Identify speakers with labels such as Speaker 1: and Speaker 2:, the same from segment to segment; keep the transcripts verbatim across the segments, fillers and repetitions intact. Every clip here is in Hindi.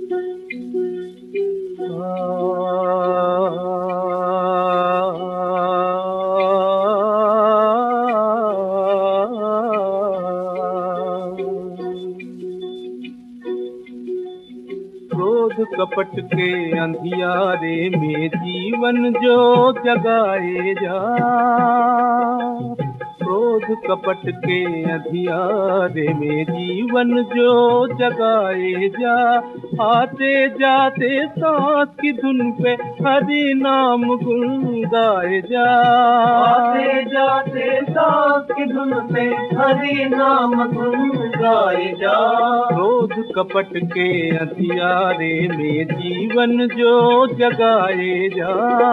Speaker 1: क्रोध कपट के अंधियारे में जीवन जो जगाए जा, क्रोध कपट के अंधियारे में जीवन जो जगाए जा, आते जाते सांस की धुन पे हरि नाम गुन गाए जा,
Speaker 2: आते जाते सांस की धुन पे हरि नाम गुन गाए जा।
Speaker 1: क्रोध कपट के अंधियारे में जीवन जो जगाए जा,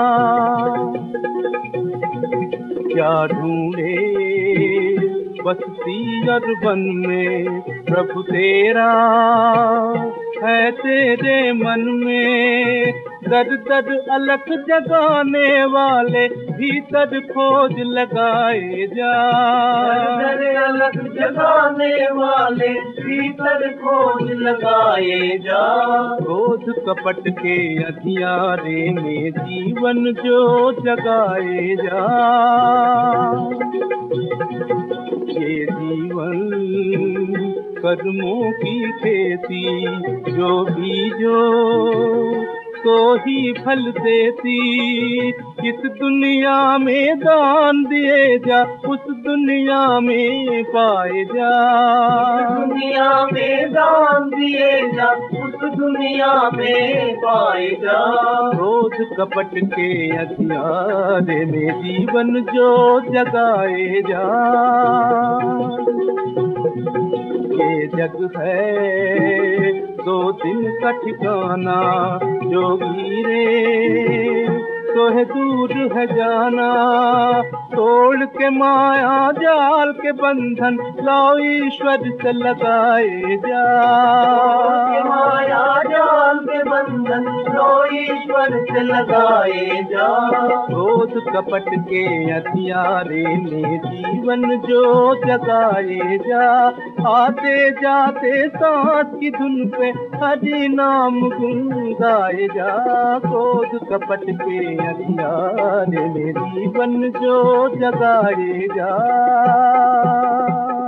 Speaker 1: क्या ढूंढे बस्ती और वन में प्रभु तेरा है तेरे मन में, दर दर अलख जगाने वाले भीतर खोज लगाए जा,
Speaker 2: दर दर अलख जगाने वाले भीतर खोज लगाए जा।
Speaker 1: क्रोध कपट के अंधियारे में जीवन जो जगाए जा, ये जीवन कर्मों की खेती जो बीजो तो ही फल देती, इस दुनिया में दान दिए जा उस दुनिया में पाए जा,
Speaker 2: दुनिया में दान दिए जा उस दुनिया में पाए जा।
Speaker 1: क्रोध कपट के अंधियारे में जीवन जो जगाए जा, ये जग है दो दिन का ठिकाना, जोगी रे तो है दूर है जाना, तोड़ के माया जाल के बंधन लाओ ईश्वर से लगाए जा,
Speaker 2: माया जाल के बंधन लो ईश्वर से लगाए जा।
Speaker 1: क्रोध कपट के हथियारे में जीवन जो जगाए जा, आते जाते सांस की धुन पे हरि नाम गुन गाए जा, क्रोध कपट के हथियारे में जीवन जो जगाए जा।